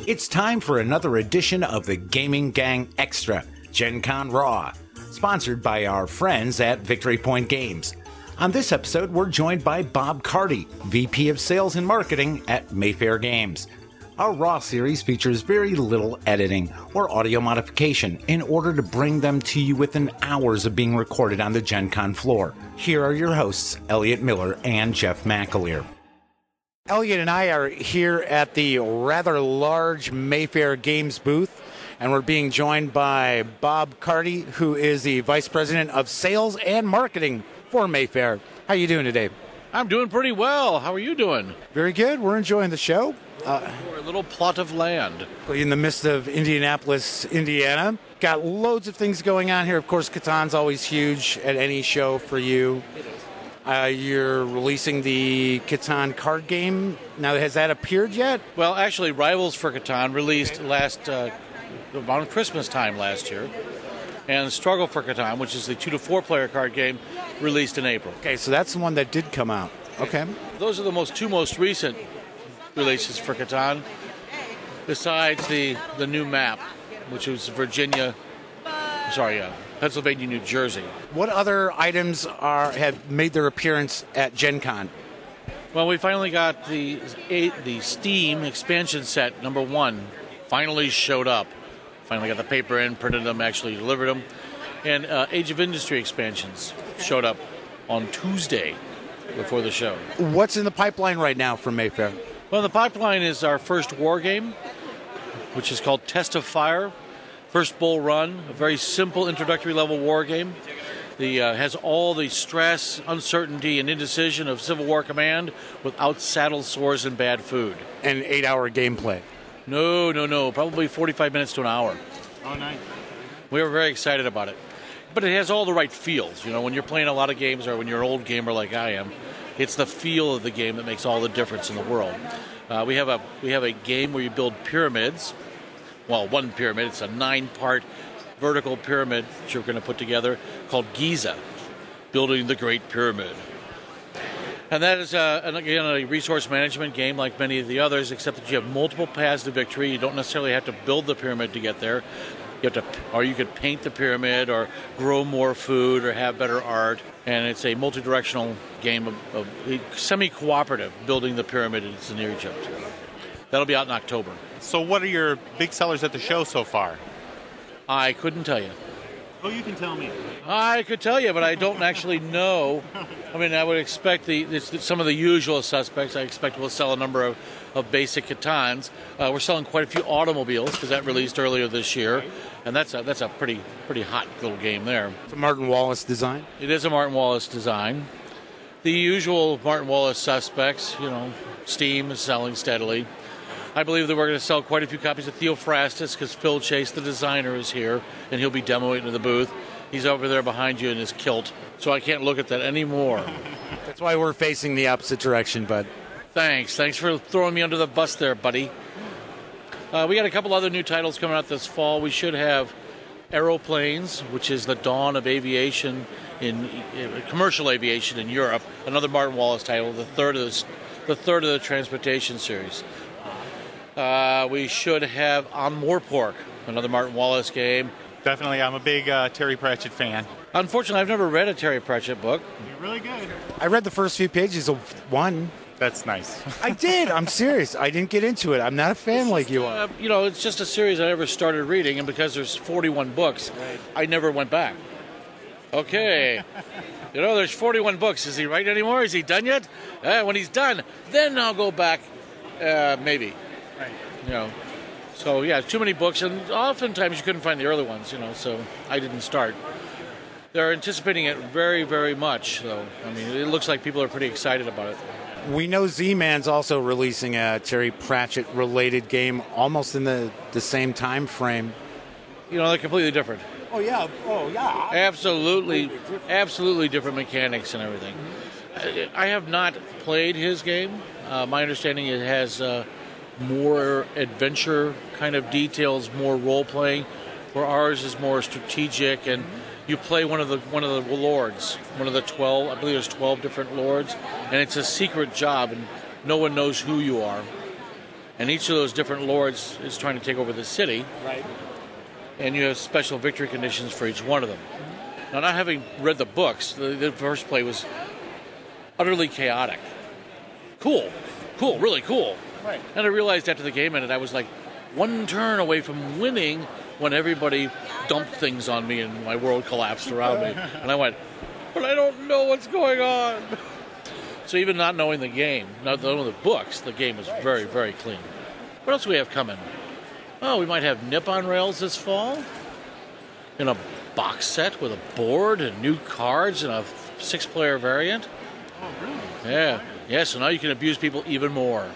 It's time for another edition of the Gaming Gang Extra, Gen Con Raw, sponsored by our friends at Victory Point Games. On this episode, we're joined by Bob Carty, VP of Sales and Marketing at Mayfair Games. Our Raw series features very little editing or audio modification in order to bring them to you within hours of being recorded on the Gen Con floor. Here are your hosts, Elliot Miller and Jeff McAleer. Elliot and I are here at the rather large Mayfair Games booth, and we're being joined by Bob Carty, who is the Vice President of Sales and Marketing for Mayfair. How are you doing today? I'm doing pretty well. How are you doing? Very good. We're enjoying the show. We're a little plot of land. In the midst of Indianapolis, Indiana. Got loads of things going on here. Of course, Catan's always huge at any show for you. It is. You're releasing the Catan card game. Now, has that appeared yet? Well, actually, Rivals for Catan released around Christmas time last year. And Struggle for Catan, which is the 2 to 4 player card game, released in April. Okay, so that's the one that did come out. Okay. Those are the two most recent releases for Catan, besides the new map, which was Pennsylvania, New Jersey. What other items have made their appearance at Gen Con? Well, we finally got the Steam expansion set number 1 finally showed up. Finally got the paper in, printed them, actually delivered them. And Age of Industry expansions showed up on Tuesday before the show. What's in the pipeline right now from Mayfair? Well, the pipeline is our first war game, which is called Test of Fire. First Bull Run, a very simple introductory level war game. Has all the stress, uncertainty, and indecision of Civil War command without saddle sores and bad food. And 8-hour gameplay. No. Probably 45 minutes to an hour. Oh, nice. We were very excited about it. But it has all the right feels. You know, when you're playing a lot of games or when you're an old gamer like I am, it's the feel of the game that makes all the difference in the world. We have a game where you build pyramids. Well, one pyramid. It's a 9-part vertical pyramid that you're going to put together called Giza, Building the Great Pyramid. And that is, again, a resource management game like many of the others, except that you have multiple paths to victory. You don't necessarily have to build the pyramid to get there. You could paint the pyramid or grow more food or have better art. And it's a multi-directional game of semi-cooperative, building the pyramid in near Egypt. That'll be out in October. So what are your big sellers at the show so far? I couldn't tell you. Oh, you can tell me. I could tell you, but I don't actually know. I mean, I would expect some of the usual suspects. I expect we'll sell a number of basic Catans. We're selling quite a few automobiles because that released earlier this year, and that's a pretty hot little game there. It's a Martin Wallace design? It is a Martin Wallace design. The usual Martin Wallace suspects, Steam is selling steadily. I believe that we're going to sell quite a few copies of Theophrastus because Phil Chase, the designer, is here, and he'll be demoing in the booth. He's over there behind you in his kilt, so I can't look at that anymore. That's why we're facing the opposite direction, bud. Thanks for throwing me under the bus there, buddy. We got a couple other new titles coming out this fall. We should have Aeroplanes, which is the dawn of aviation in commercial aviation in Europe. Another Martin Wallace title, the third of the transportation series. We should have On Moorpork, another Martin Wallace game. Definitely, I'm a big Terry Pratchett fan. Unfortunately, I've never read a Terry Pratchett book. You're really good. I read the first few pages of one. That's nice. I did. I'm serious. I didn't get into it. I'm not a fan like you are. It's just a series I never started reading, and because there's 41 books, I never went back. Okay. There's 41 books. Is he writing anymore? Is he done yet? When he's done, then I'll go back, maybe. Right. So yeah, too many books, and oftentimes you couldn't find the early ones, so I didn't start. They're anticipating it very, very much, though. I mean, it looks like people are pretty excited about it. We know Z-Man's also releasing a Terry Pratchett-related game almost in the same time frame. They're completely different. Oh, yeah. Absolutely different mechanics and everything. I have not played his game. My understanding it has more adventure kind of details, more role-playing, where ours is more strategic, and you play one of the lords, one of the 12. I believe there's 12 different lords, and it's a secret job, and no one knows who you are. and each of those different lords is trying to take over the city. Right. And you have special victory conditions for each one of them. Now, not having read the books, the first play was utterly chaotic. Cool, really cool. Right. And I realized after the game ended, I was like one turn away from winning when everybody dumped things on me and my world collapsed around me. And I went, but I don't know what's going on. So even not knowing the game, not knowing the books, the game is very, very clean. What else do we have coming? Oh, we might have Nip on Rails this fall in a box set with a board and new cards and a 6-player variant. Oh, really? Yeah, so now you can abuse people even more.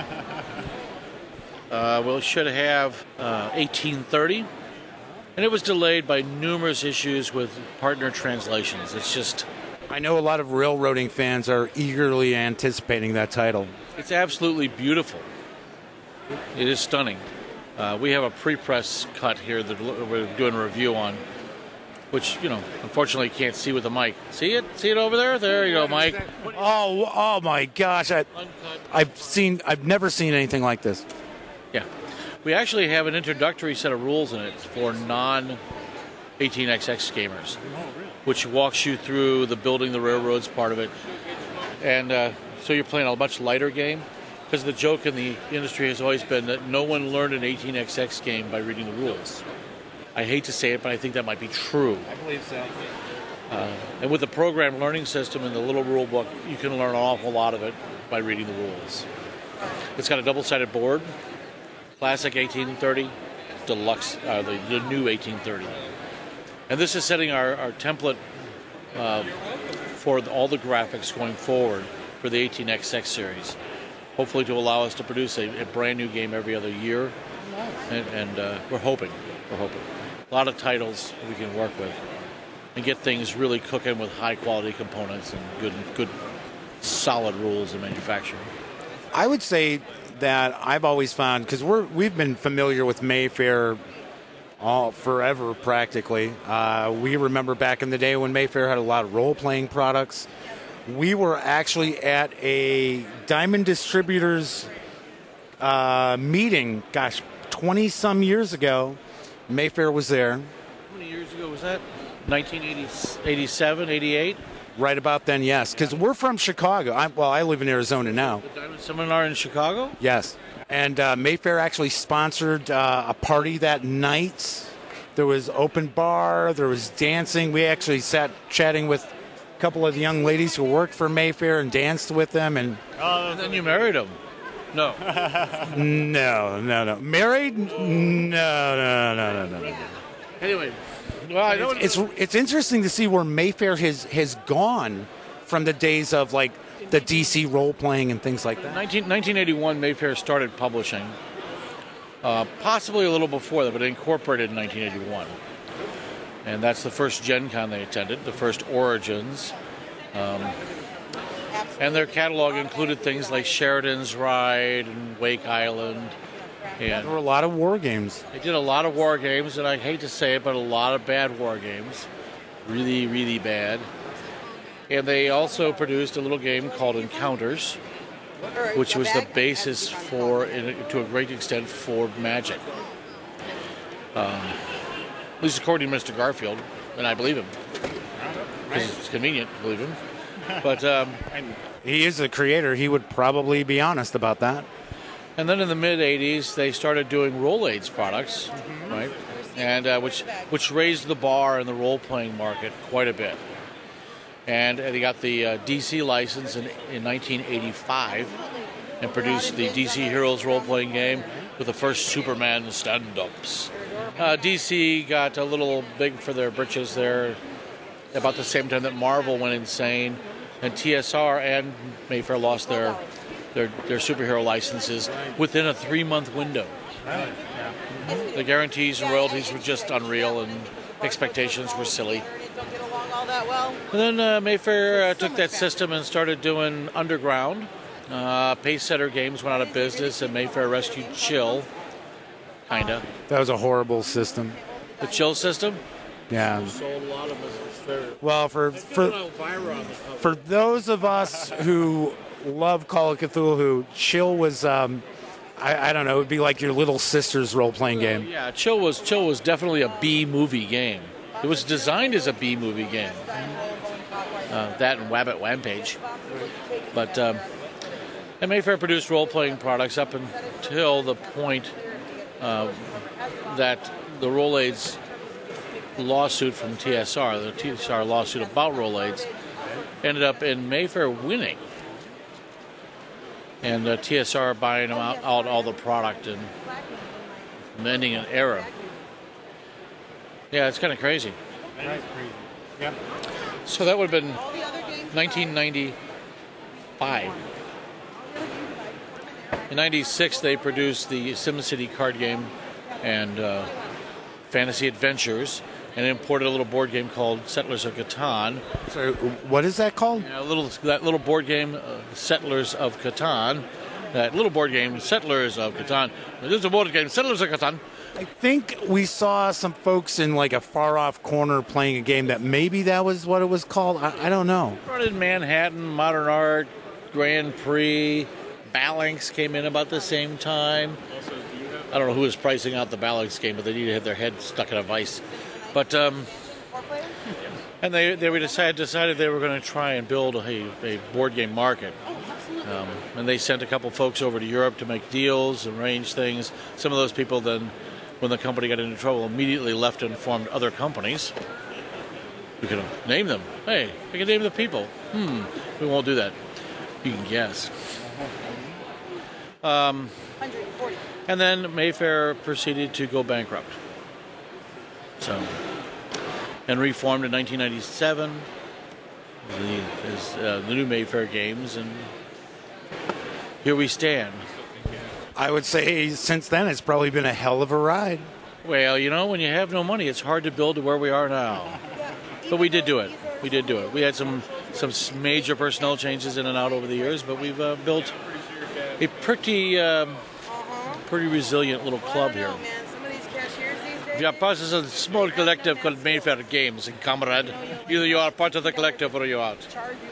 We should have 1830, and it was delayed by numerous issues with partner translations. It's just... I know a lot of railroading fans are eagerly anticipating that title. It's absolutely beautiful. It is stunning. We have a pre-press cut here that we're doing a review on, which, unfortunately you can't see with the mic. See it? See it over there? There you go, Mike. Oh my gosh. I've never seen anything like this. Yeah. We actually have an introductory set of rules in it for non-18xx gamers, which walks you through the building the railroads part of it. And so you're playing a much lighter game, because the joke in the industry has always been that no one learned an 18xx game by reading the rules. I hate to say it, but I think that might be true. I believe so. And with the program learning system and the little rule book, you can learn an awful lot of it by reading the rules. It's got a double-sided board, classic 1830, deluxe, the new 1830. And this is setting our template for all the graphics going forward for the 18xx series. Hopefully to allow us to produce a brand new game every other year. And we're hoping. A lot of titles we can work with and get things really cooking with high-quality components and good, solid rules in manufacturing. I would say that I've always found, because we've been familiar with Mayfair forever practically. We remember back in the day when Mayfair had a lot of role-playing products. We were actually at a Diamond Distributors meeting, 20-some years ago. Mayfair was there. How many years ago was that? 1987, 88? Right about then, yes. Because we're from Chicago. I live in Arizona now. The Diamond Seminar in Chicago? Yes. And Mayfair actually sponsored a party that night. There was open bar. There was dancing. We actually sat chatting with a couple of the young ladies who worked for Mayfair and danced with them. And then you married them. No. No. Married? No. Anyway, well, I know it's interesting to see where Mayfair has gone from the days of like the DC role playing and things like that. 1981, Mayfair started publishing, possibly a little before that, but incorporated in 1981. And that's the first Gen Con they attended, the first Origins. And their catalog included things like Sheridan's Ride and Wake Island. And there were a lot of war games. They did a lot of war games, and I hate to say it, but a lot of bad war games. Really, really bad. And they also produced a little game called Encounters, which was the basis to a great extent, for Magic. At least according to Mr. Garfield, and I believe him. Because it's convenient to believe him. But he is the creator. He would probably be honest about that. And then in the mid-'80s, they started doing Roll-Aids products, right? And which raised the bar in the role-playing market quite a bit. And they got the DC license in 1985 and produced the DC Heroes role-playing game with the first Superman stand-ups. DC got a little big for their britches there about the same time that Marvel went insane, and TSR and Mayfair lost their superhero licenses within a 3-month window. Right. Yeah. The guarantees and royalties were just unreal, and expectations were silly. And then Mayfair took that system and started doing Underground. Pacesetter Games went out of business, and Mayfair rescued Chill, kinda. That was a horrible system. The Chill system? Yeah. Sold a lot of us. Well, for those of us who love Call of Cthulhu, Chill was I don't know. It would be like your little sister's role-playing game. Yeah, Chill was definitely a B movie game. It was designed as a B movie game. That and Wabbit Wampage. But and Mayfair produced role-playing products up until the point that the Rolaids lawsuit from TSR, the TSR lawsuit about Rolaids, ended up in Mayfair winning. And TSR buying them out all the product and ending an era. Yeah, it's kind of crazy. Right, crazy. Yep. So that would have been 1995. In 96, they produced the SimCity card game and Fantasy Adventures, and imported a little board game called Settlers of Catan. So what is that called? Yeah, that little board game, Settlers of Catan. That little board game, Settlers of Catan. There's a board game, Settlers of Catan. I think we saw some folks in like a far-off corner playing a game that maybe that was what it was called. I don't know. Brought in Manhattan, Modern Art, Grand Prix, Balanx came in about the same time. I don't know who was pricing out the Balanx game, but they needed to have their head stuck in a vice. But and they decided they were going to try and build a board game market. And they sent a couple folks over to Europe to make deals, arrange things. Some of those people then, when the company got into trouble, immediately left and formed other companies. We can name them. Hey, we can name the people. We won't do that. You can guess. And then Mayfair proceeded to go bankrupt. And reformed in 1997 as the new Mayfair Games, and here we stand. I would say since then it's probably been a hell of a ride. Well, when you have no money, it's hard to build to where we are now. But we did do it. We had some major personnel changes in and out over the years, but we've built a pretty resilient little club here. We are part of a small collective called Mayfair Games, comrade. Either you are part of the collective or you're out.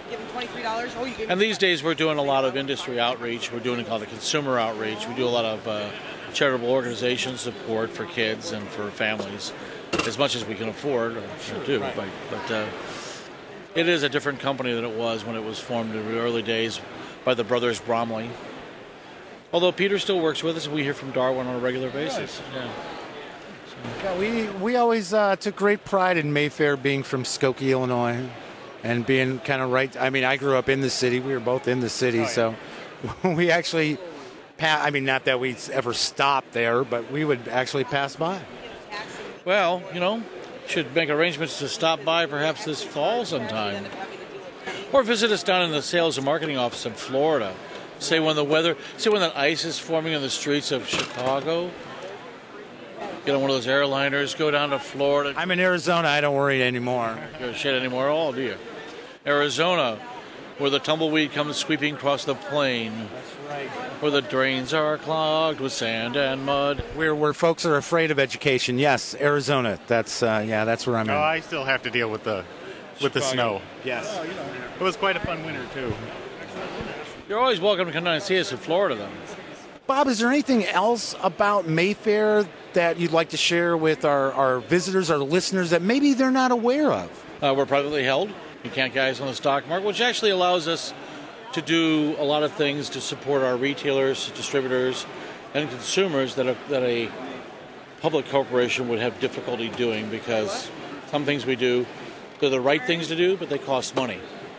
And these days we're doing a lot of industry outreach. We're doing a lot of consumer outreach. We do a lot of charitable organization support for kids and for families, as much as we can afford to do. Right. But it is a different company than it was when it was formed in the early days by the brothers Bromley. Although Peter still works with us, we hear from Darwin on a regular basis. Yeah. Yeah, we always took great pride in Mayfair being from Skokie, Illinois, and being kind of right. I mean, I grew up in the city. We were both in the city, so we actually, not that we ever stopped there, but we would actually pass by. Well, should make arrangements to stop by perhaps this fall sometime, or visit us down in the sales and marketing office in Florida. Say when that ice is forming on the streets of Chicago. Get on one of those airliners, go down to Florida. I'm in Arizona. I don't worry anymore. You don't shit anymore at all, do you? Arizona, where the tumbleweed comes sweeping across the plain. That's right. Where the drains are clogged with sand and mud. Where folks are afraid of education. Yes, Arizona. That's that's where I'm at. Oh, I still have to deal with the snow. Yes. It was quite a fun winter too. You're always welcome to come down and see us in Florida, then. Bob, is there anything else about Mayfair that you'd like to share with our visitors, our listeners, that maybe they're not aware of? We're privately held. You can't guys on the stock market, which actually allows us to do a lot of things to support our retailers, distributors, and consumers that a public corporation would have difficulty doing, because some things we do, they're the right things to do, but they cost money.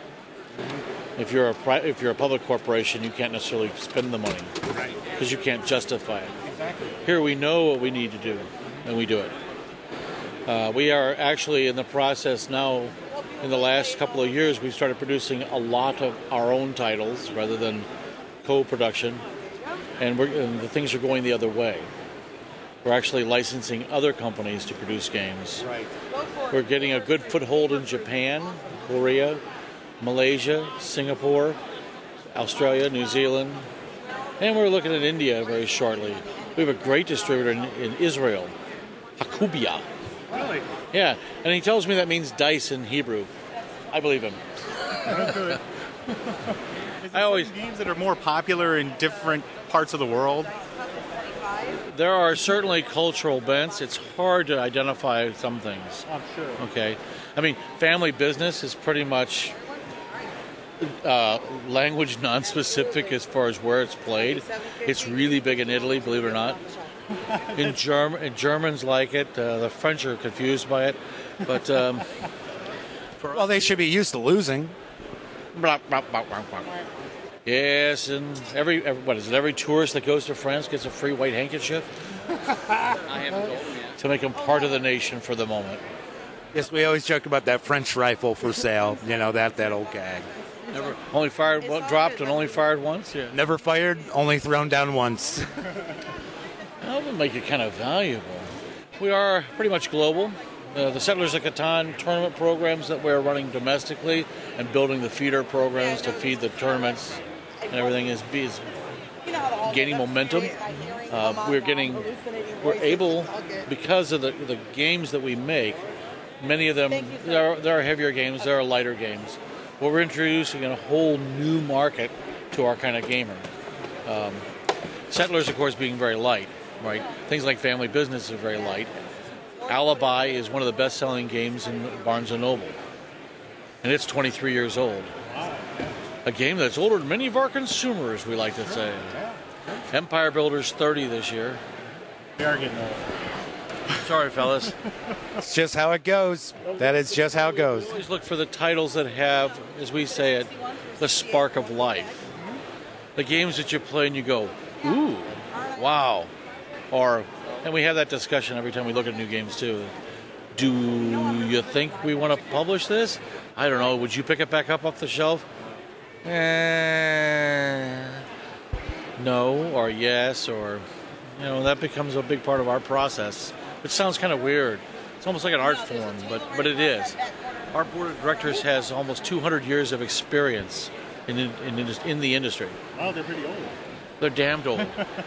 If you're a public corporation, you can't necessarily spend the money because you can't justify it. Exactly. Here we know what we need to do, and we do it. We are actually in the process now. In the last couple of years, we've started producing a lot of our own titles rather than co-production, and the things are going the other way. We're actually licensing other companies to produce games. Right. We're getting a good foothold in Japan, Korea, Malaysia, Singapore, Australia, New Zealand, and we're looking at India very shortly. We have a great distributor in Israel, Hakubia. Really? Yeah, and he tells me that means dice in Hebrew. I believe him. Games that are more popular in different parts of the world. there are certainly cultural bents. It's hard to identify some things. I'm sure. Okay, I mean, family business is pretty much language non-specific as far as where it's played. It's really big in Italy, believe it or not. In Germans like it. The French are confused by it, but Well, they should be used to losing. yes, and every what is it? Every tourist that goes to France gets a free white handkerchief. I haven't told him yet. To make them part of the nation for the moment. Yes, we always joke about that French rifle for sale. You know, that old gag. Never only fired, dropped, and only fired once. Yeah, Never fired, only thrown down once. that would make it kind of valuable. We are pretty much global. The Settlers of Catan tournament programs that we're running domestically and building the feeder programs to feed the tournaments and everything is gaining momentum. We're able, because of the games that we make, many of them, there are heavier games, there are lighter games. Well, we're introducing a whole new market to our kind of gamer. Settlers, of course, being very light, right? Things like Family Business are very light. Alibi is one of the best-selling games in Barnes & Noble. And it's 23 years old. A game that's older than many of our consumers, we like to say. Empire Builders 30 this year. We are getting old. Sorry, fellas. It's just how it goes. That is just how it goes. Always look for the titles that have, as we say it, the spark of life. The games that you play and you go, ooh, wow. And we have that discussion every time we look at new games too. Do you think we want to publish this? I don't know. Would you pick it back up off the shelf? No, or yes, or, that becomes a big part of our process. Which sounds kind of weird. It's almost like an art form, but it is. Our board of directors has almost 200 years of experience in the industry. Oh, they're pretty old. They're damned old.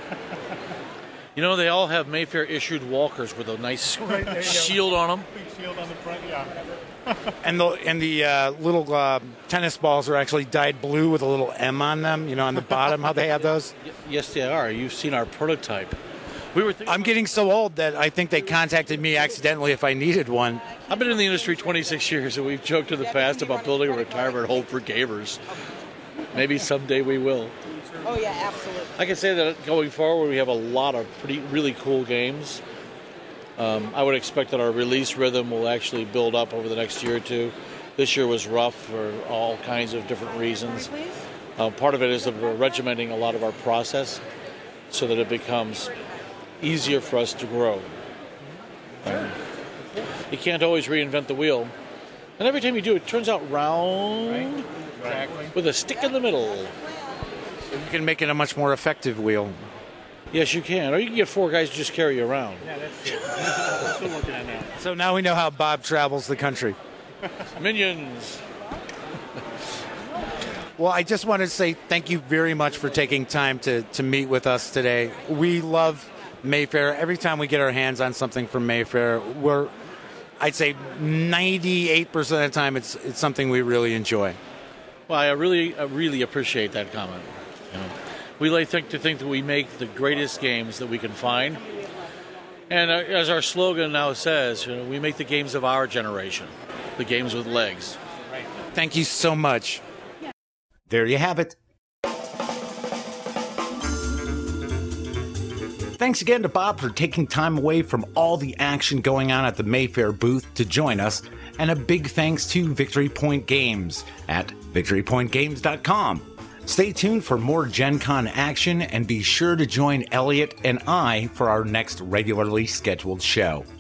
They all have Mayfair-issued walkers with a nice shield on them. Big shield on the front, yeah. And the little tennis balls are actually dyed blue with a little M on them. On the bottom, how they have those. Yes, they are. You've seen our prototype. I'm getting so old that I think they contacted me accidentally if I needed one. I've been in the industry 26 years, and we've joked in the past about building a retirement home for gamers. Maybe someday we will. Oh, yeah, absolutely. I can say that going forward, we have a lot of really cool games. I would expect that our release rhythm will actually build up over the next year or two. This year was rough for all kinds of different reasons. Part of it is that we're regimenting a lot of our process so that it becomes easier for us to grow. You can't always reinvent the wheel. And every time you do, it turns out round Exactly. with a stick in the middle. You can make it a much more effective wheel. Yes, you can. Or you can get 4 guys to just carry you around. Yeah, that's it. We're still looking at that. So now we know how Bob travels the country. Minions. Well, I just want to say thank you very much for taking time to meet with us today. We love Mayfair. Every time we get our hands on something from Mayfair, I'd say 98% of the time it's something we really enjoy. Well, I really appreciate that comment. We like to think that we make the greatest games that we can find. And as our slogan now says, we make the games of our generation, the games with legs. Thank you so much. There you have it. Thanks again to Bob for taking time away from all the action going on at the Mayfair booth to join us, and a big thanks to Victory Point Games at victorypointgames.com. Stay tuned for more Gen Con action, and be sure to join Elliot and I for our next regularly scheduled show.